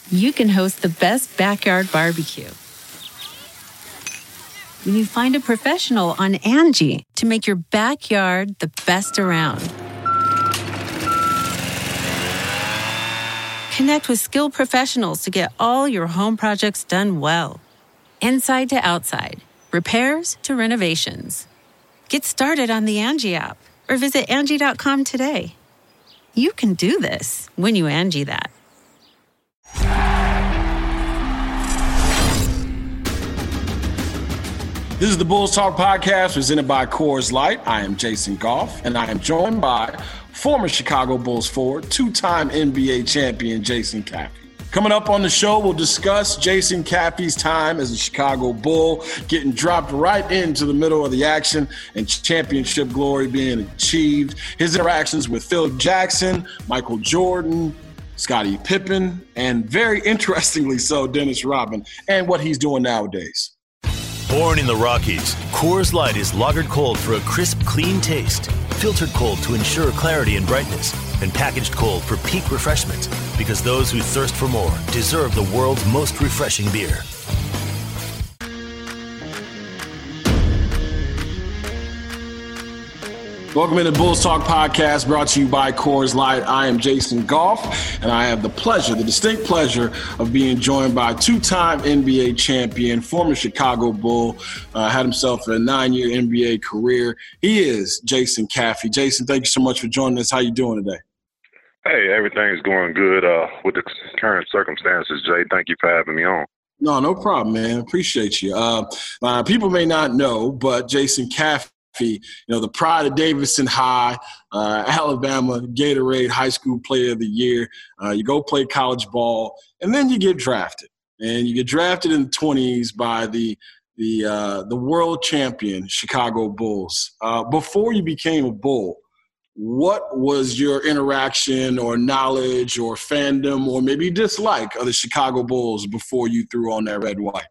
you can host the best backyard barbecue. When you find a professional on Angie to make your backyard the best around. Connect with skilled professionals to get all your home projects done well. Inside to outside, repairs to renovations. Get started on the Angie app or visit Angie.com today. You can do this when you Angie that. This is the Bulls Talk Podcast presented by Coors Light. I am Jason Goff, and I am joined by former Chicago Bulls forward, two-time NBA champion Jason Caffey. Coming up on the show, we'll discuss Jason Caffey's time as a Chicago Bull, getting dropped right into the middle of the action and championship glory being achieved, his interactions with Phil Jackson, Michael Jordan, Scottie Pippen, and very interestingly so, Dennis Rodman, and what he's doing nowadays. Born in the Rockies, Coors Light is lagered cold for a crisp, clean taste. Filtered cold to ensure clarity and brightness. And packaged cold for peak refreshment. Because those who thirst for more deserve the world's most refreshing beer. Welcome to the Bulls Talk Podcast, brought to you by Coors Light. I am Jason Goff, and I have the distinct pleasure of being joined by two-time NBA champion, former Chicago Bull, had himself a 9-year NBA career. He is Jason Caffey. Jason, thank you so much for joining us. How you doing today? Hey, everything's going good with the current circumstances, Jay. Thank you for having me on. No problem, man. Appreciate you. People may not know, but Jason Caffey, the pride of Davidson High, Alabama Gatorade High School Player of the Year. You go play college ball, and then you get drafted. And you get drafted in the 20s by the world champion Chicago Bulls. Before you became a Bull, what was your interaction or knowledge or fandom or maybe dislike of the Chicago Bulls before you threw on that red and white?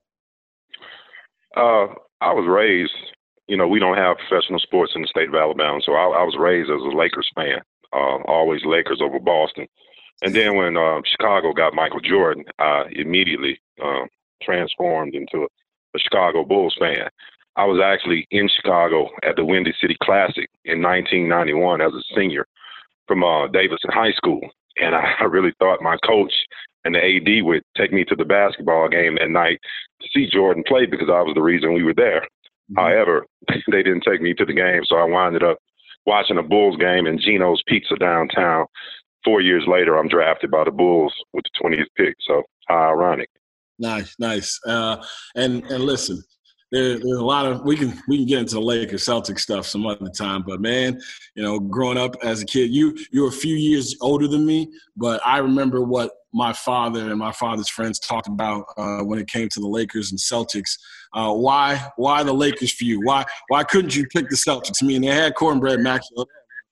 I was raised. We don't have professional sports in the state of Alabama, so I was raised as a Lakers fan, always Lakers over Boston. And then when Chicago got Michael Jordan, I immediately transformed into a Chicago Bulls fan. I was actually in Chicago at the Windy City Classic in 1991 as a senior from Davidson High School, and I really thought my coach and the AD would take me to the basketball game that night to see Jordan play because I was the reason we were there. However, they didn't take me to the game, so I wound up watching a Bulls game in Gino's Pizza downtown. 4 years later, I'm drafted by the Bulls with the 20th pick, so how ironic. Nice. And listen, there's a lot of we can get into the Lakers Celtics stuff some other time, but man, growing up as a kid, you're a few years older than me, but I remember what my father and my father's friends talked about when it came to the Lakers and Celtics. Why the Lakers for you? Why couldn't you pick the Celtics? I mean, they had Cornbread Maxwell.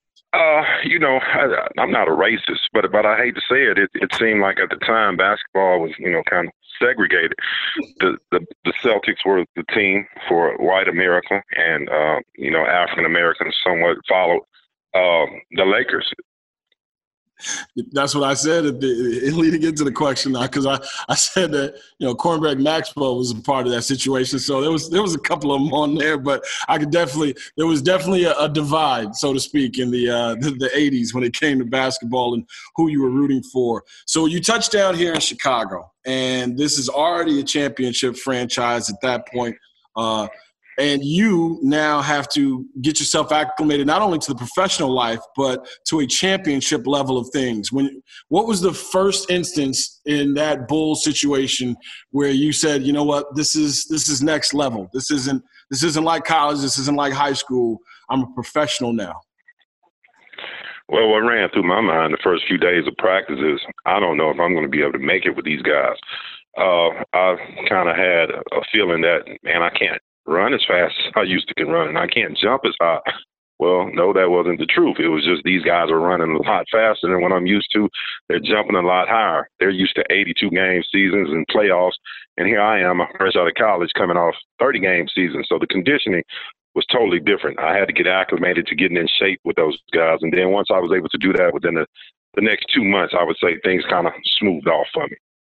I'm not a racist, but I hate to say it. It seemed like at the time basketball was, kind of segregated. The Celtics were the team for white America, and African Americans somewhat followed the Lakers. That's what I said leading into the question, because I said that Cornbread Maxwell was a part of that situation. So there was a couple of them on there, but there was definitely a divide, so to speak, in the 80s when it came to basketball and who you were rooting for. So you touched down here in Chicago, and this is already a championship franchise at that point. And you now have to get yourself acclimated not only to the professional life, but to a championship level of things. What was the first instance in that Bulls situation where you said, you know what, this is next level. This isn't like college. This isn't like high school. I'm a professional now. Well, what ran through my mind the first few days of practice is, I don't know if I'm going to be able to make it with these guys. I kind of had a feeling that, man, I can't run as fast as I used to can run, and I can't jump as high. Well, no, that wasn't the truth. It was just these guys are running a lot faster than what I'm used to. They're jumping a lot higher. They're used to 82-game seasons and playoffs, and here I am, fresh out of college, coming off 30-game seasons. So the conditioning was totally different. I had to get acclimated to getting in shape with those guys, and then once I was able to do that within the next 2 months, I would say things kind of smoothed off for me.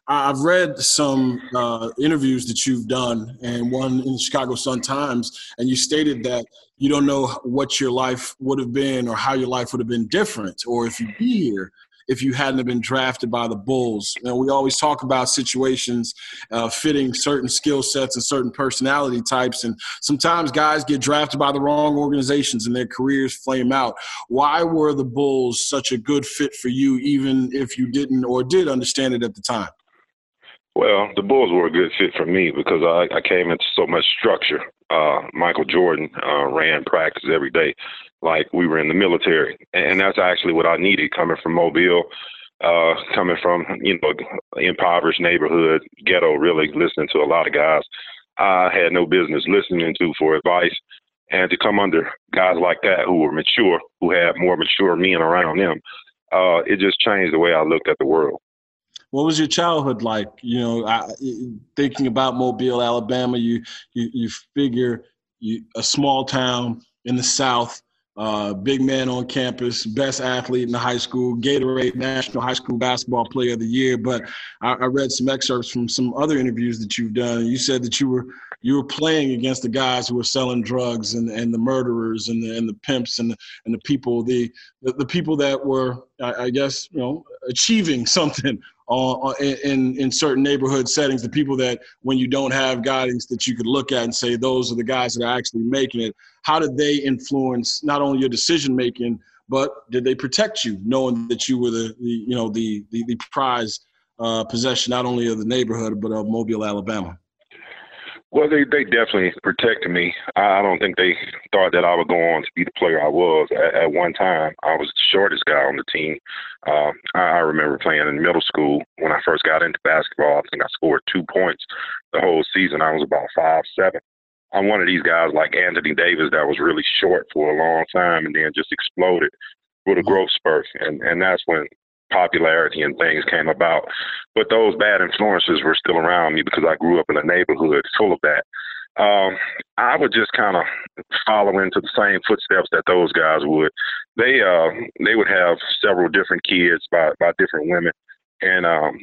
I've read some interviews that you've done, and one in the Chicago Sun-Times, and you stated that you don't know what your life would have been or how your life would have been different, or if you'd be here if you hadn't have been drafted by the Bulls. You know, we always talk about situations fitting certain skill sets and certain personality types, and sometimes guys get drafted by the wrong organizations and their careers flame out. Why were the Bulls such a good fit for you, even if you didn't or did understand it at the time? Well, the Bulls were a good fit for me because I came into so much structure. Michael Jordan ran practice every day like we were in the military. And that's actually what I needed coming from Mobile, coming from, impoverished neighborhood, ghetto, really listening to a lot of guys I had no business listening to for advice. And to come under guys like that who were mature, who had more mature men around them, it just changed the way I looked at the world. What was your childhood like? Thinking about Mobile, Alabama, you figure a small town in the South, big man on campus, best athlete in the high school, Gatorade National High School Basketball Player of the Year. But I read some excerpts from some other interviews that you've done, and you said that you were playing against the guys who were selling drugs and the murderers and the pimps and the people the people that were, I guess, achieving something in certain neighborhood settings, the people that when you don't have guidance that you could look at and say, those are the guys that are actually making it. How did they influence not only your decision making, but did they protect you, knowing that you were the prized possession not only of the neighborhood but of Mobile, Alabama? Well, they definitely protected me. I don't think they thought that I would go on to be the player I was. At one time, I was the shortest guy on the team. I remember playing in middle school when I first got into basketball. I think I scored 2 points the whole season. I was about 5'7". I'm one of these guys like Anthony Davis that was really short for a long time and then just exploded with a growth spurt. And that's when popularity and things came about. But those bad influences were still around me because I grew up in a neighborhood full of that. I would just kind of follow into the same footsteps that those guys would. They would have several different kids by different women. And,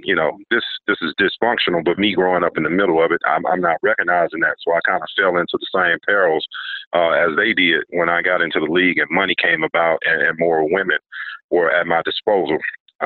this is dysfunctional, but me growing up in the middle of it, I'm not recognizing that. So I kind of fell into the same perils as they did when I got into the league and money came about and more women were at my disposal.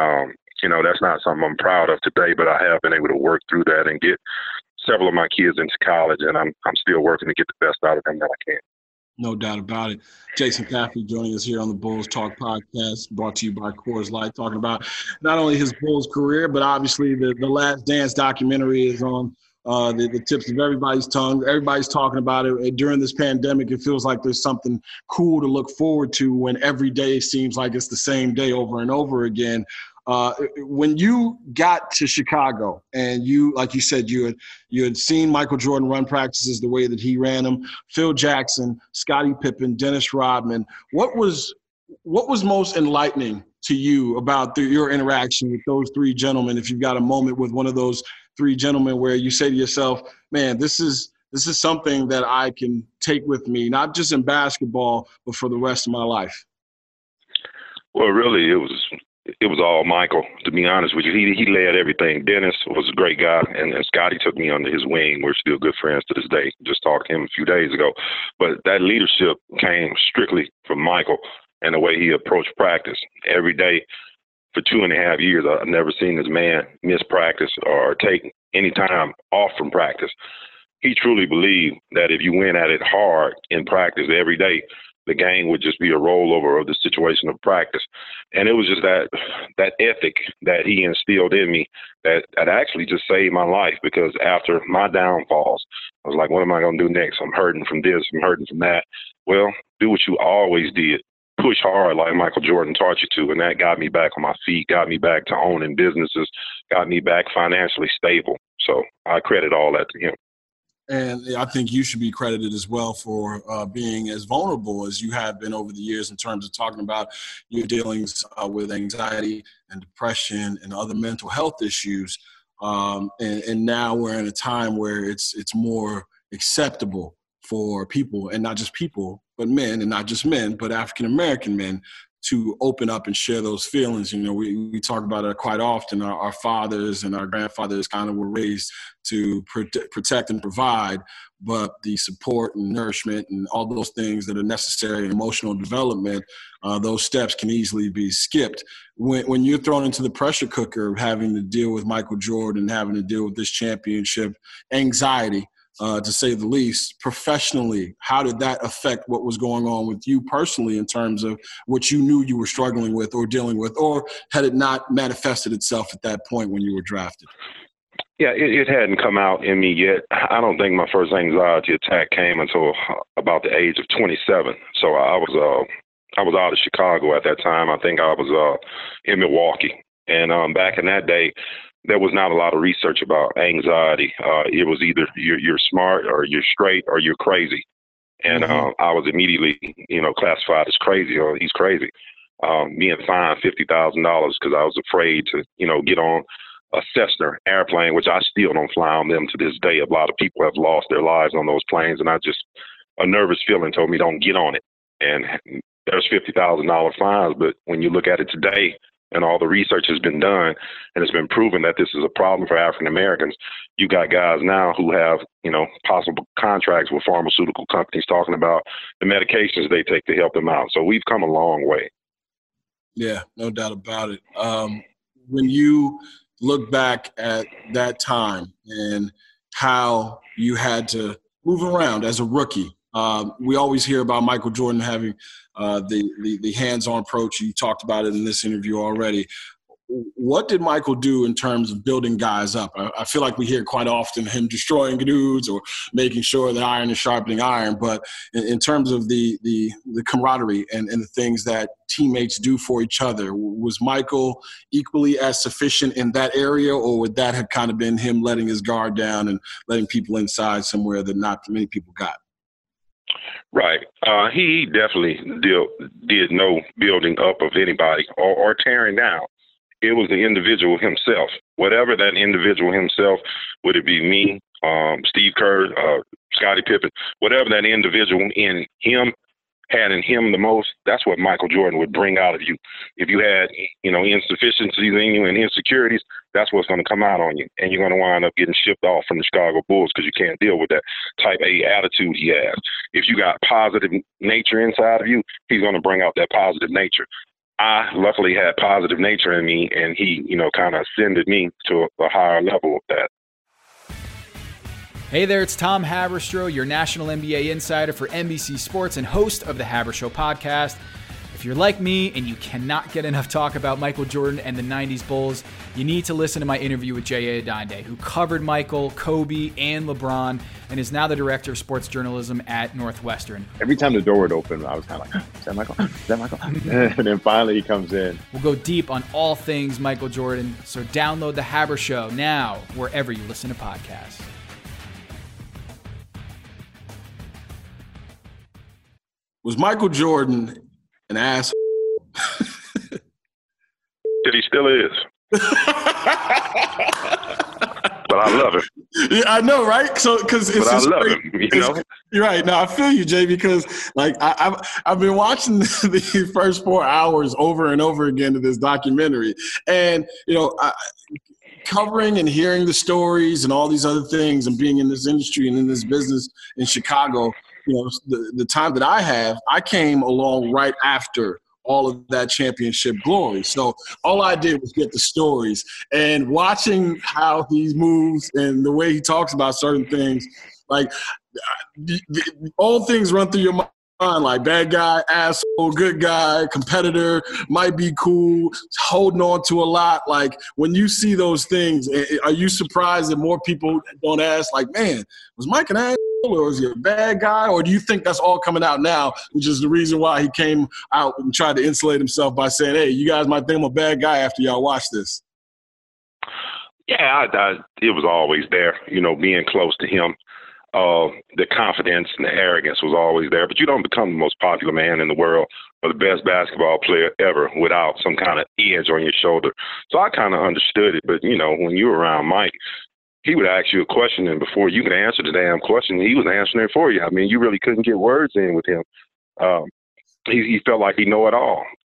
That's not something I'm proud of today, but I have been able to work through that and get several of my kids into college, and I'm still working to get the best out of them that I can. No doubt about it. Jason Caffrey joining us here on the Bulls Talk podcast, brought to you by Coors Light, talking about not only his Bulls career, but obviously the Last Dance documentary is on the tips of everybody's tongue. Everybody's talking about it. During this pandemic, it feels like there's something cool to look forward to when every day seems like it's the same day over and over again. When you got to Chicago and you, like you said, you had seen Michael Jordan run practices the way that he ran them, Phil Jackson, Scottie Pippen, Dennis Rodman, what was most enlightening to you about your interaction with those three gentlemen? If you've got a moment with one of those three gentlemen where you say to yourself, man, this is something that I can take with me, not just in basketball, but for the rest of my life. Well, really, it was all Michael, to be honest with you. He led everything. Dennis was a great guy, and Scottie took me under his wing. We're still good friends to this day. Just talked to him a few days ago. But that leadership came strictly from Michael and the way he approached practice. Every day for 2.5 years, I've never seen this man miss practice or take any time off from practice. He truly believed that if you went at it hard in practice every day, the game would just be a rollover of the situation of practice. And it was just that ethic that he instilled in me that actually just saved my life, because after my downfalls, I was like, what am I going to do next? I'm hurting from this, I'm hurting from that. Well, do what you always did. Push hard like Michael Jordan taught you to, and that got me back on my feet, got me back to owning businesses, got me back financially stable. So I credit all that to him. And I think you should be credited as well for being as vulnerable as you have been over the years in terms of talking about your dealings with anxiety and depression and other mental health issues. And now we're in a time where it's more acceptable for people, and not just people, but men, and not just men, but African-American men, to open up and share those feelings. You know, we talk about it quite often. Our fathers and our grandfathers kind of were raised to protect and provide, but the support and nourishment and all those things that are necessary in emotional development, those steps can easily be skipped. When you're thrown into the pressure cooker of having to deal with Michael Jordan, having to deal with this championship, anxiety, to say the least, professionally, how did that affect what was going on with you personally in terms of what you knew you were struggling with or dealing with, or had it not manifested itself at that point when you were drafted? Yeah, it hadn't come out in me yet. I don't think my first anxiety attack came until about the age of 27. So I was out of Chicago at that time. I think I was in Milwaukee. And back in that day, there was not a lot of research about anxiety. It was either you're smart or you're straight or you're crazy. And I was immediately, classified as crazy, or he's crazy. Being fined $50,000 because I was afraid to, get on a Cessna airplane, which I still don't fly on them to this day. A lot of people have lost their lives on those planes. And a nervous feeling told me don't get on it. And there's $50,000 fines. But when you look at it today, and all the research has been done, and it's been proven that this is a problem for African Americans. You got guys now who have, possible contracts with pharmaceutical companies talking about the medications they take to help them out. So we've come a long way. Yeah, no doubt about it. When you look back at that time and how you had to move around as a rookie, we always hear about Michael Jordan having the hands-on approach. You talked about it in this interview already. What did Michael do in terms of building guys up? I feel like we hear quite often him destroying dudes or making sure that iron is sharpening iron. But in terms of the camaraderie and the things that teammates do for each other, was Michael equally as sufficient in that area, or would that have kind of been him letting his guard down and letting people inside somewhere that not many people got? Right. He definitely did no building up of anybody or tearing down. It was the individual himself. Whatever that individual himself, would it be me, Steve Kerr, Scottie Pippen, whatever that individual in him had in him the most, that's what Michael Jordan would bring out of you. If you had, insufficiencies in you and insecurities, that's what's going to come out on you. And you're going to wind up getting shipped off from the Chicago Bulls because you can't deal with that type A attitude he has. If you got positive nature inside of you, he's going to bring out that positive nature. I luckily had positive nature in me, and he, kind of ascended me to a higher level of that. Hey there, it's Tom Haberstroh, your national NBA insider for NBC Sports and host of the Haberstroh podcast. If you're like me and you cannot get enough talk about Michael Jordan and the 90s Bulls, you need to listen to my interview with Jay Adande, who covered Michael, Kobe, and LeBron, and is now the director of sports journalism at Northwestern. Every time the door would open, I was kind of like, is that Michael? Is that Michael? And then finally he comes in. We'll go deep on all things Michael Jordan, so download the Haberstroh now, wherever you listen to podcasts. Was Michael Jordan an asshole? He still is. But I love him. Yeah, I know, right? So, because it's I love him. You're right. Now I feel you, Jay, because I've been watching the first 4 hours over and over again of this documentary, and covering and hearing the stories and all these other things, and being in this industry and in this business in Chicago. The time that I came along right after all of that championship glory. So all I did was get the stories, and watching how he moves and the way he talks about certain things, like all things run through your mind, like bad guy, asshole, good guy, competitor, might be cool, holding on to a lot. Like when you see those things, are you surprised that more people don't ask, like, man, was Mike an asshole? Or was he a bad guy? Or do you think that's all coming out now, which is the reason why he came out and tried to insulate himself by saying, hey, you guys might think I'm a bad guy after y'all watch this? Yeah, it was always there, being close to him. The confidence and the arrogance was always there. But you don't become the most popular man in the world or the best basketball player ever without some kind of edge on your shoulder. So I kind of understood it. But, when you were around Mike, he would ask you a question, and before you could answer the damn question, he was answering it for you. I mean, you really couldn't get words in with him. He felt like he know it all.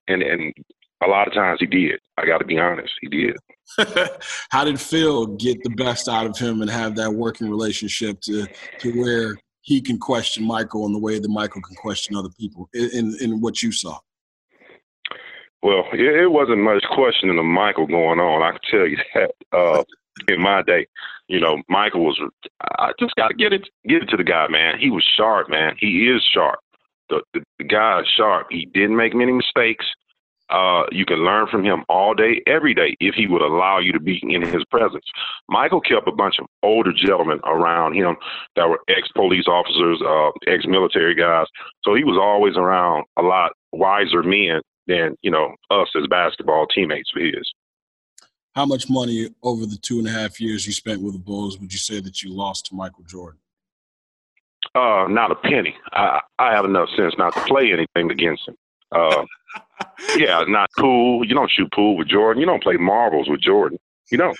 And a lot of times he did. I got to be honest, he did. How did Phil get the best out of him and have that working relationship to where he can question Michael in the way that Michael can question other people in what you saw? Well, it wasn't much questioning of Michael going on. I can tell you that. In my day, Michael was. I just got to get it to the guy, man. He was sharp, man. He is sharp. The guy is sharp. He didn't make many mistakes. You can learn from him all day, every day, if he would allow you to be in his presence. Michael kept a bunch of older gentlemen around him that were ex-police officers, ex-military guys. So he was always around a lot wiser men than, us as basketball teammates of his. How much money over the 2.5 years you spent with the Bulls would you say that you lost to Michael Jordan? Not a penny. I have enough sense not to play anything against him. Yeah, not pool. You don't shoot pool with Jordan. You don't play marbles with Jordan. You don't.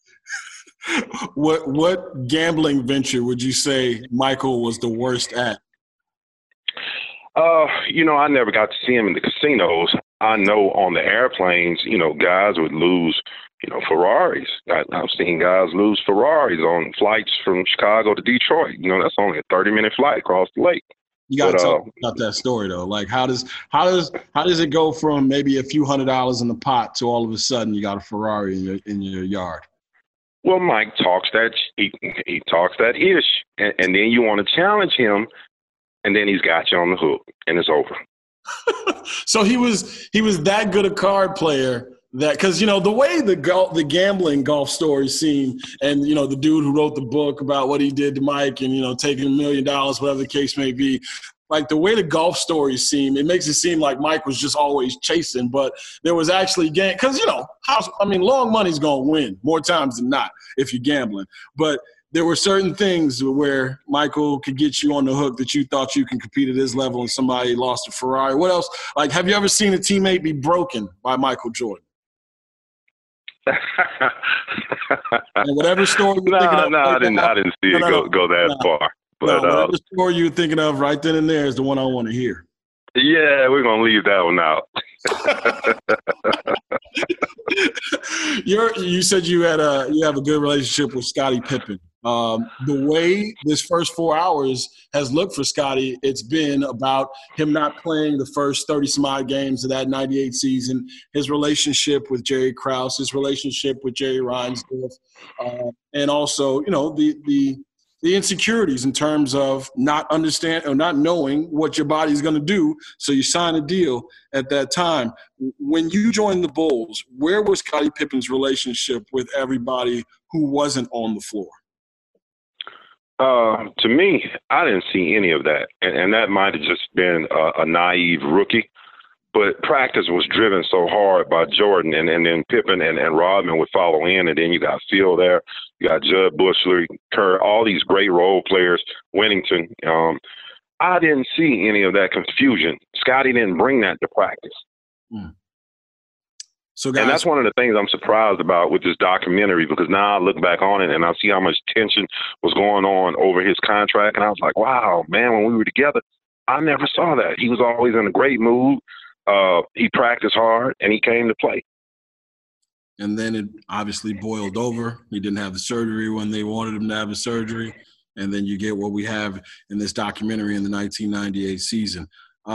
What gambling venture would you say Michael was the worst at? I never got to see him in the casinos. I know on the airplanes, guys would lose, Ferraris. I've seen guys lose Ferraris on flights from Chicago to Detroit. That's only a 30-minute flight across the lake. You got to talk about that story though. Like, how does it go from maybe a few $100s in the pot to all of a sudden you got a Ferrari in your yard? Well, Mike talks that he talks that ish, and then you want to challenge him, and then he's got you on the hook, and it's over. So he was that good a card player that, because the way the gambling golf stories seem, and the dude who wrote the book about what he did to Mike and taking $1 million, whatever the case may be, like the way the golf stories seem, it makes it seem like Mike was just always chasing, but there was actually game, because long money's gonna win more times than not if you're gambling, but there were certain things where Michael could get you on the hook that you thought you can compete at his level and somebody lost a Ferrari. What else? Like, have you ever seen a teammate be broken by Michael Jordan? And whatever story you're thinking of. I didn't see it go that far. But whatever story you're thinking of right then and there is the one I want to hear. Yeah, we're going to leave that one out. You said you have a good relationship with Scottie Pippen. The way this first 4 hours has looked for Scottie, it's been about him not playing the first 30-some-odd games of that 98 season, his relationship with Jerry Krause, his relationship with Jerry Reinsdorf, and also, the insecurities in terms of not understand or not knowing what your body's going to do. So you sign a deal at that time. When you joined the Bulls, where was Scottie Pippen's relationship with everybody who wasn't on the floor? To me, I didn't see any of that. And that might have just been a naive rookie. But practice was driven so hard by Jordan, and then Pippen and Rodman would follow in, and then you got Phil there, you got Jud Buechler, Kerr, all these great role players, Whittington. I didn't see any of that confusion. Scottie didn't bring that to practice. So guys, and that's one of the things I'm surprised about with this documentary, because now I look back on it and I see how much tension was going on over his contract, and I was like, wow, man, when we were together, I never saw that. He was always in a great mood. He practiced hard, and he came to play. And then it obviously boiled over. He didn't have the surgery when they wanted him to have the surgery. And then you get what we have in this documentary in the 1998 season.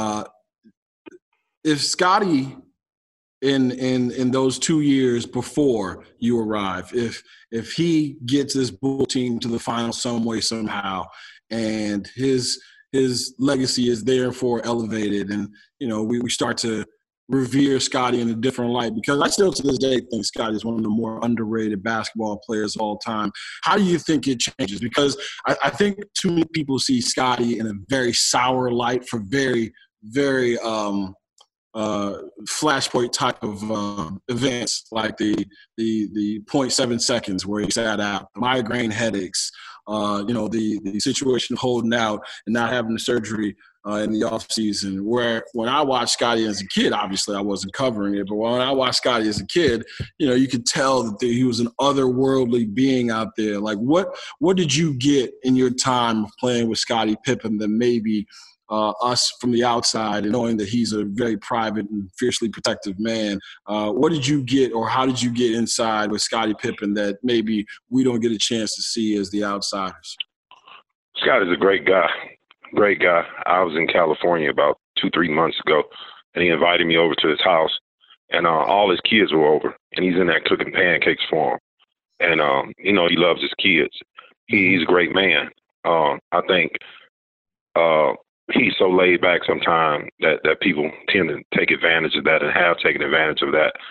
If Scottie, in those 2 years before you arrive, if he gets this Bull team to the final some way, somehow, and his legacy is therefore elevated, and we start to revere Scottie in a different light, because I still to this day think Scottie is one of the more underrated basketball players of all time. How do you think it changes? Because I think too many people see Scottie in a very sour light for very, very flashpoint type of events, like the 0.7 seconds where he sat out, migraine headaches, the situation of holding out and not having the surgery in the off season. Where when I watched Scottie as a kid, obviously I wasn't covering it, but when I watched Scottie as a kid, you could tell that he was an otherworldly being out there. Like what did you get in your time of playing with Scottie Pippen that maybe us from the outside and knowing that he's a very private and fiercely protective man. What did you get, or how did you get inside with Scottie Pippen that maybe we don't get a chance to see as the outsiders? Scott is a great guy. Great guy. I was in California about 2-3 months ago, and he invited me over to his house, and all his kids were over, and he's in there cooking pancakes for them. And, he loves his kids. He's a great man. I think he's so laid back sometimes that people tend to take advantage of that and have taken advantage of that.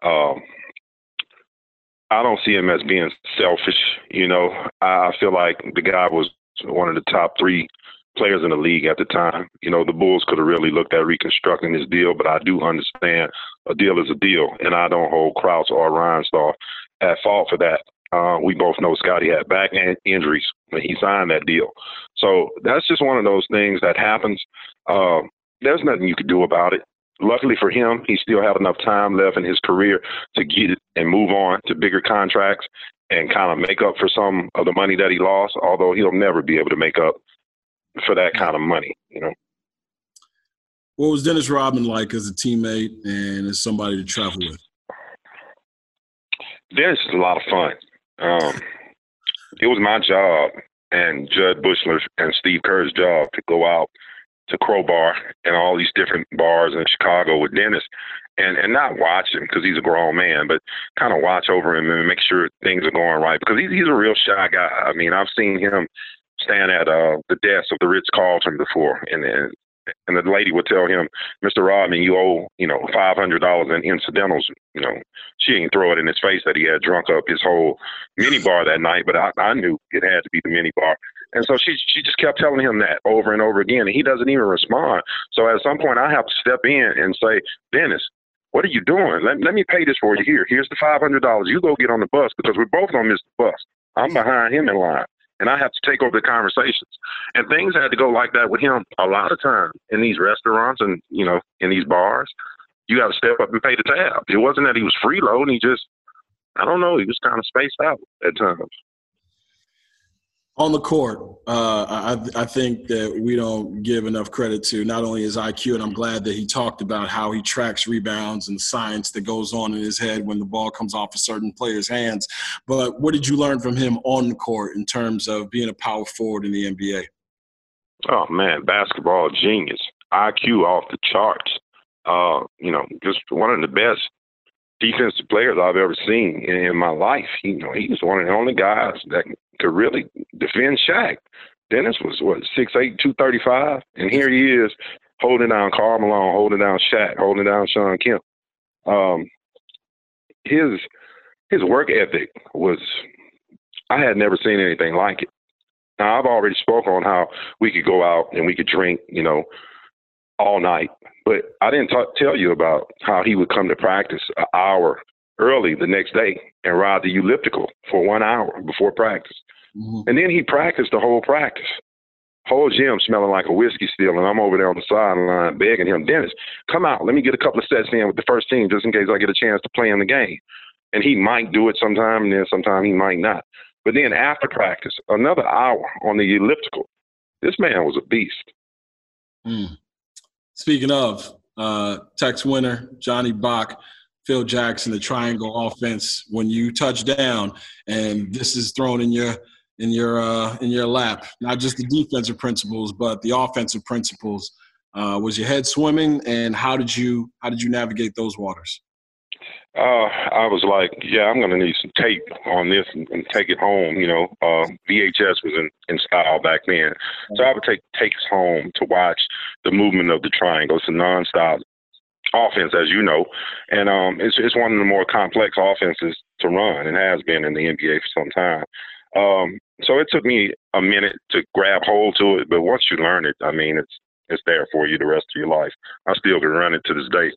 I don't see him as being selfish. I feel like the guy was one of the top 3 players in the league at the time. The Bulls could have really looked at reconstructing this deal, but I do understand a deal is a deal, and I don't hold Krause or Reinsdorf at fault for that. We both know Scottie had back injuries when he signed that deal. So that's just one of those things that happens. There's nothing you could do about it. Luckily for him, he still had enough time left in his career to get it and move on to bigger contracts and kind of make up for some of the money that he lost, although he'll never be able to make up for that kind of money. What was Dennis Rodman like as a teammate and as somebody to travel with? Dennis is a lot of fun. It was my job and Judd Bushler and Steve Kerr's job to go out to Crowbar and all these different bars in Chicago with Dennis and not watch him because he's a grown man, but kind of watch over him and make sure things are going right because he's a real shy guy. I mean, I've seen him stand at the desk of the Ritz-Carlton before, and the lady would tell him, Mr. Rodman, you owe, $500 in incidentals. She didn't throw it in his face that he had drunk up his whole mini bar that night, but I knew it had to be the mini bar. And so she just kept telling him that over and over again, and he doesn't even respond. So at some point I have to step in and say, Dennis, what are you doing? Let me pay this for you. Here's the $500. You go get on the bus because we're both going to miss the bus. I'm behind him in line. And I have to take over the conversations. And things had to go like that with him a lot of times in these restaurants and, in these bars. You got to step up and pay the tab. It wasn't that he was freeloading. He just, I don't know, he was kind of spaced out at times. On the court, I think that we don't give enough credit to not only his IQ, and I'm glad that he talked about how he tracks rebounds and the science that goes on in his head when the ball comes off a certain player's hands. But what did you learn from him on the court in terms of being a power forward in the NBA? Oh, man, basketball genius. IQ off the charts. Just one of the best defensive players I've ever seen in my life. He's one of the only guys that could really defend Shaq. Dennis was, 6'8", 235, and here he is holding down Karl Malone, holding down Shaq, holding down Shawn Kemp. His work ethic was, I had never seen anything like it. Now, I've already spoken on how we could go out and we could drink, all night. But I didn't tell you about how he would come to practice an hour early the next day and ride the elliptical for 1 hour before practice. Mm-hmm. And then he practiced the whole practice. Whole gym smelling like a whiskey still, and I'm over there on the sideline begging him, Dennis, come out. Let me get a couple of sets in with the first team just in case I get a chance to play in the game. And he might do it sometime, and then sometime he might not. But then after practice, another hour on the elliptical. This man was a beast. Mm. Speaking of, Tex Winter, Johnny Bach, Phil Jackson, the triangle offense, when you touch down and this is thrown in your lap, not just the defensive principles, but the offensive principles, was your head swimming, and how did you navigate those waters? I was like, I'm going to need some tape on this and take it home. VHS was in style back then. So I would take tapes home to watch the movement of the triangle. It's a nonstop offense, as you know. And it's one of the more complex offenses to run and has been in the NBA for some time. So it took me a minute to grab hold to it. But once you learn it, I mean, it's there for you the rest of your life. I still can run it to this day.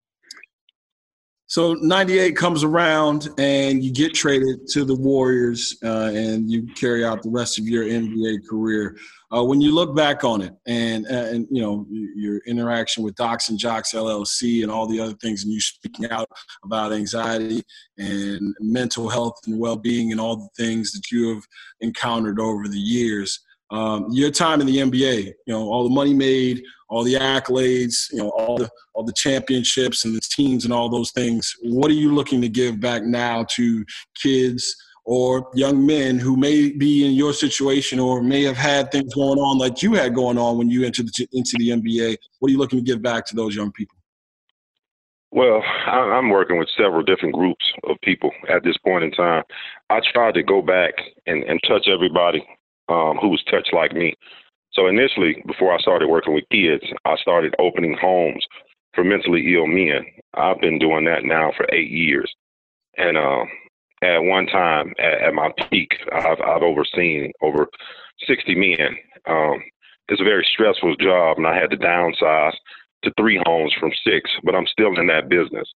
So 98 comes around and you get traded to the Warriors and you carry out the rest of your NBA career. When you look back on it and your interaction with Docs and Jocks LLC and all the other things, and you speaking out about anxiety and mental health and well-being and all the things that you have encountered over the years, Your time in the NBA, all the money made, all the accolades, all the championships and the teams and all those things. What are you looking to give back now to kids or young men who may be in your situation or may have had things going on like you had going on when you entered into the NBA? What are you looking to give back to those young people? Well, I'm working with several different groups of people at this point in time. I tried to go back and touch everybody who was touched like me. So initially, before I started working with kids, I started opening homes for mentally ill men. I've been doing that now for 8 years. And at one time, at my peak, I've overseen over 60 men. It's a very stressful job, and I had to downsize to 3 homes from 6, but I'm still in that business.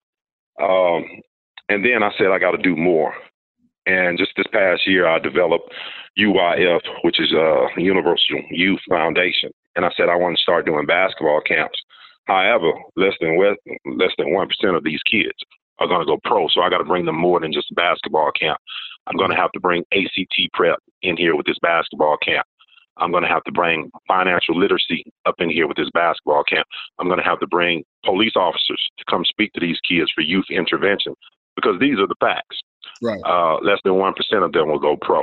And then I said I got to do more. And just this past year, I developed UYF, which is a Universal Youth Foundation. And I said I want to start doing basketball camps. However, less than 1% of these kids are going to go pro. So I got to bring them more than just a basketball camp. I'm going to have to bring ACT prep in here with this basketball camp. I'm going to have to bring financial literacy up in here with this basketball camp. I'm going to have to bring police officers to come speak to these kids for youth intervention, because these are the facts. Right. Less than 1% of them will go pro.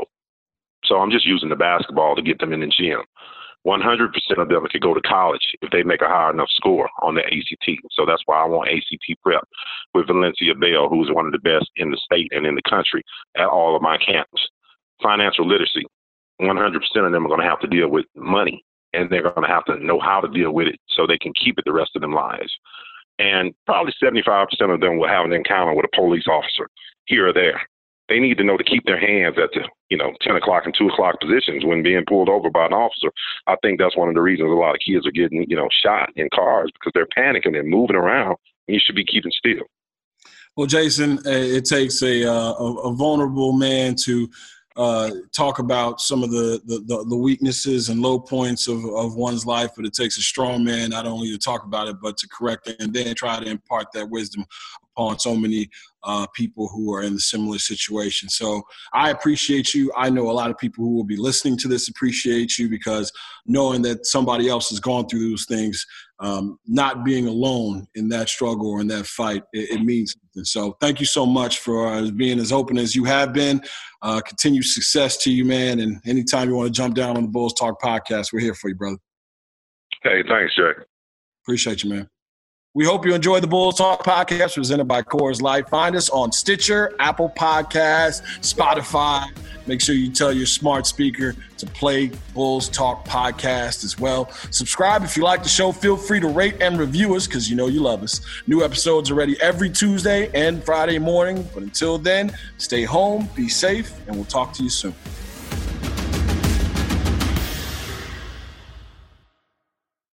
So I'm just using the basketball to get them in the gym. 100% of them could go to college if they make a high enough score on the ACT. So that's why I want ACT prep with Valencia Bell, who's one of the best in the state and in the country at all of my camps. Financial literacy. 100% of them are going to have to deal with money, and they're going to have to know how to deal with it so they can keep it the rest of their lives. And probably 75% of them will have an encounter with a police officer here or there. They need to know to keep their hands at the, 10 o'clock and 2 o'clock positions when being pulled over by an officer. I think that's one of the reasons a lot of kids are getting, shot in cars, because they're panicking and moving around, and you should be keeping still. Well, Jason, it takes a vulnerable man to talk about some of the weaknesses and low points of one's life, but it takes a strong man not only to talk about it, but to correct it and then try to impart that wisdom upon so many people who are in a similar situation. So I appreciate you. I know a lot of people who will be listening to this appreciate you, because knowing that somebody else has gone through those things, not being alone in that struggle or in that fight, it means something. So thank you so much for being as open as you have been. Continued success to you, man. And anytime you want to jump down on the Bulls Talk podcast, we're here for you, brother. Hey, thanks, Jay. Appreciate you, man. We hope you enjoyed the Bulls Talk podcast presented by Coors Light. Find us on Stitcher, Apple Podcasts, Spotify. Make sure you tell your smart speaker to play Bulls Talk podcast as well. Subscribe if you like the show. Feel free to rate and review us, because you know you love us. New episodes are ready every Tuesday and Friday morning. But until then, stay home, be safe, and we'll talk to you soon.